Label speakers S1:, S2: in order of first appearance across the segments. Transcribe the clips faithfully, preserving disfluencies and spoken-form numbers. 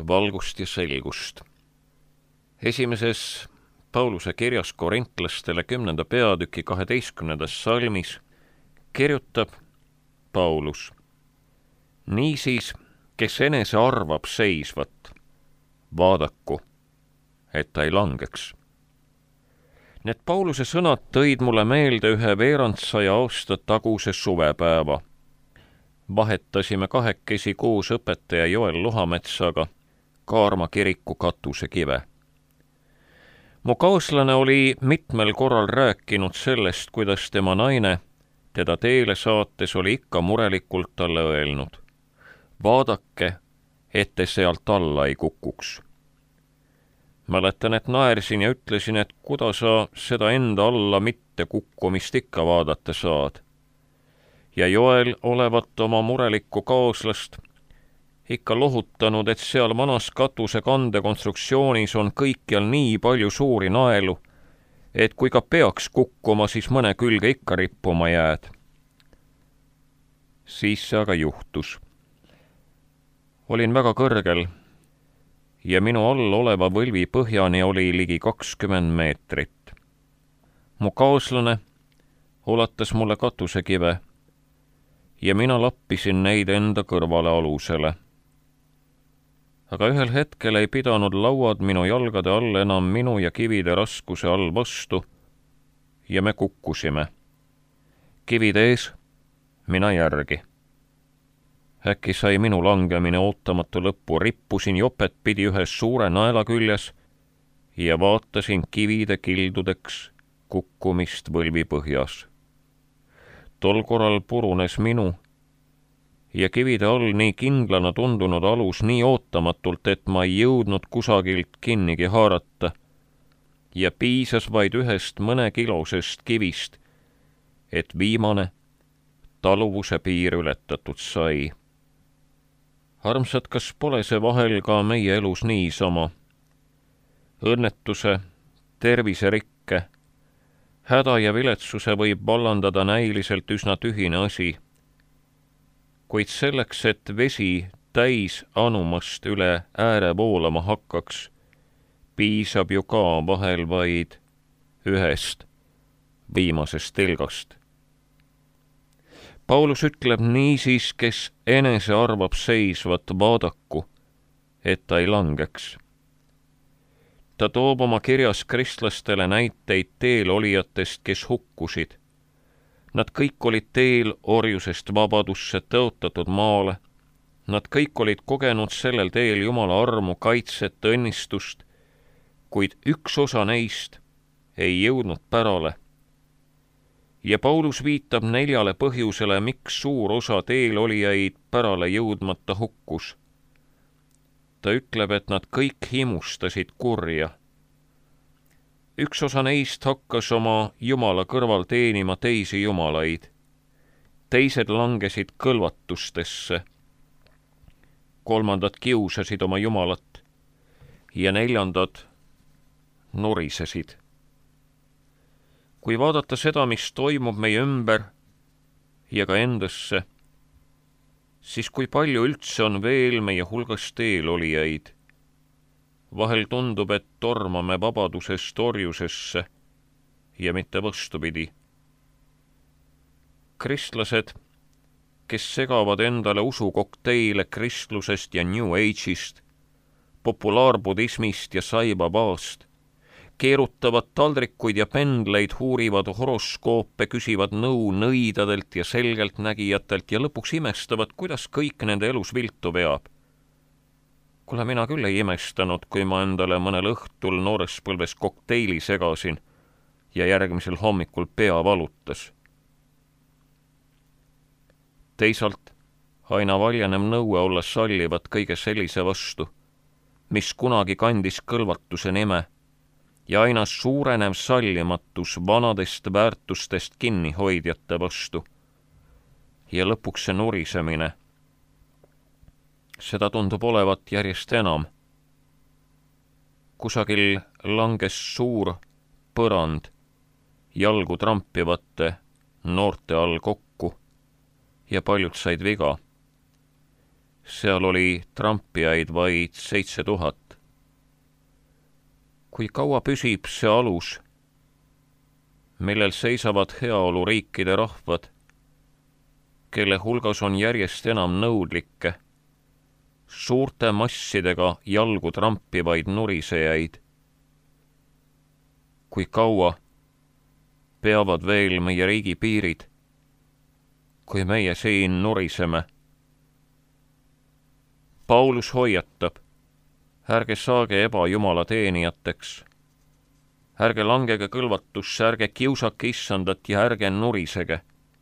S1: valgust ja selgust. Esimeses Pauluse kirjas korintlastele kümnenda peatüki kaheteistkümnendas salmis kirjutab Paulus: niisiis, kes enese arvab seisvat, vaadaku, et ta ei langeks. Need Pauluse sõnad tõid mulle meelde ühe veerandsaja aasta taguse suvepäeva. Vahetasime kahekesi koos õpetaja Joel Lohametsaga Kaarma kiriku katusekive. Mu kaaslane oli mitmel korral rääkinud sellest, kuidas tema naine teda teele saates oli ikka murelikult talle öelnud: vaadake, et te sealt alla ei kukuks. Mäletan, et naersin ja ütlesin, et kuda sa seda enda alla mitte kukkumist ikka vaadata saad. Ja Joel olevat oma murelikku kaaslast ikka lohutanud, et seal vanas katuse kandekonstruktsioonis on kõikjal nii palju suuri naelu, et kui ka peaks kukkuma, siis mõne külge ikka rippuma jääd. Siis see aga juhtus. Olin väga kõrgel ja minu all oleva võlvi põhjani oli ligi kakskümmend meetrit. Mu kaaslane ulatas mulle katusekive ja mina lappisin neid enda kõrvale alusele. Aga ühel hetkel ei pidanud lauad minu jalgade all enam minu ja kivide raskuse all vastu ja me kukkusime. Kivid ees, mina järgi. Äkki sai minu langemine ootamatu lõppu, rippusin jopet pidi ühes suure naela küljes ja vaatasin kivide kildudeks kukkumist võlvi põhjas. Tol korral purunes minu ja kivide all nii kindlana tundunud alus nii ootamatult, et ma ei jõudnud kusagilt kinnigi haarata ja piisas vaid ühest mõnekilosest kivist, et viimane taluvuse piir ületatud sai. Armsad, kas pole see vahel ka meie elus niisama? Õnnetuse, terviserikke, häda ja viletsuse võib vallandada näiliselt üsna tühine asi, kuid selleks, et vesi täis anumast üle ääre voolama hakkaks, piisab ju ka vahel vaid ühest viimasest telgast. Paulus ütleb niisiis, kes enese arvab seisvat, vaadaku, et ta ei langeks. Ta toob oma kirjas kristlastele näiteid teel olijatest, kes hukkusid. Nad kõik olid teel orjusest vabadusse tõotatud maale. Nad kõik olid kogenud sellel teel Jumala armu, kaitset, õnnistust, kuid üks osa neist ei jõudnud pärale. Ja Paulus viitab neljale põhjusele, miks suur osa teel olijaid pärale jõudmata hukkus. Ta ütleb, et nad kõik himustasid kurja. Üks osa neist hakkas oma Jumala kõrval teenima teisi jumalaid. Teised langesid kõlvatustesse. Kolmandad kiusasid oma jumalat ja neljandad nurisesid. Kui vaadata seda, mis toimub meie ümber ja ka endasse, siis kui palju üldse on veel meie hulgas teel olijaid. Vahel tundub, et tormame vabadusest orjusesse ja mitte vastupidi. Kristlased, kes segavad endale usukokteile kristlusest ja New Age'ist, populaarbudismist ja saibabaast, keerutavad taldrikuid ja pendleid, huurivad horoskoope, küsivad nõu nõidadelt ja selgelt nägijatelt ja lõpuks imestavad, kuidas kõik nende elus viltu veab. Kuule, mina küll ei imestanud, kui ma endale mõnel õhtul noores põlves kokteili segasin ja järgmisel hommikul pea valutas. Teisalt aina valjanem nõue olla sallivad kõige sellise vastu, mis kunagi kandis kõlvatuse nime, ja aina suurenev sallimatus vanadest väärtustest kinnihoidjate vastu. Ja lõpuks see nurisemine. Seda tundub olevat järjest enam. Kusagil langes suur põrand jalgu trampivate noorte all kokku ja paljud said viga. seal oli trampijaid vaid seitse tuhat. Kui kaua püsib see alus, millel seisavad heaoluriikide rahvad, kelle hulgas on järjest enam nõudlikke, suurte massidega jalgu trampivaid nurisejaid? Kui kaua peavad veel meie riigi piirid, kui meie siin nuriseme? Paulus hoiatab, ärge saage ebajumala teenijateks, ärge langege kõlvatusse, ärge kiusake issandat ja ärge nurisege.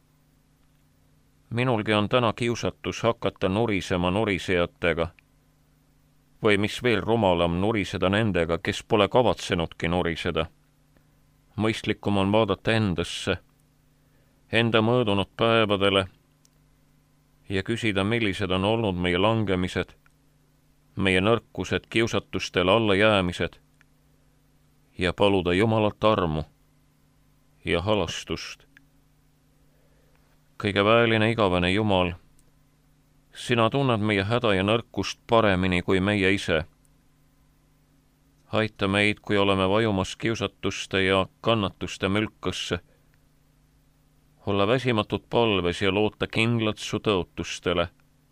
S1: Minulgi on täna kiusatus hakata nurisema nurisejatega või mis veel rumalam, nuriseda nendega, kes pole kavatsenudki nuriseda. Mõistlikum on vaadata endasse, enda möödunud päevadele ja küsida, millised on olnud meie langemised, meie nõrkused, kiusatustele allajäämised ja paluda Jumalat armu ja halastust. Kõige väeline igavene Jumal, sina tunned meie häda ja nõrkust paremini kui meie ise. Aita meid, kui oleme vajumas kiusatuste ja kannatuste mülkasse, olla väsimatud palves ja loota kindlalt su tõotustele.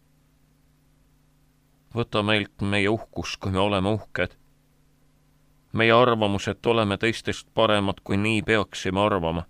S1: Võta meilt meie uhkus, kui me oleme uhked. Meie arvamus, et oleme teistest paremad, kui nii peaksime arvama.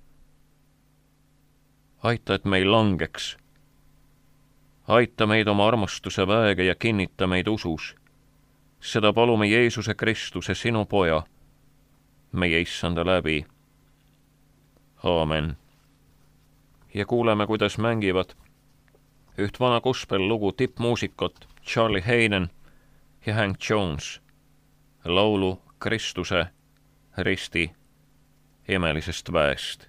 S1: Aita, et me ei langeks. Aita meid oma armastuse väega ja kinnita meid usus. Seda palume Jeesuse Kristuse, sinu poja, meie issanda läbi. Aamen. Ja kuuleme, kuidas mängivad üht vana gospel-lugu tippmuusikot Charlie Hayden ja Hank Jones laulu Kristuse risti imelisest väest.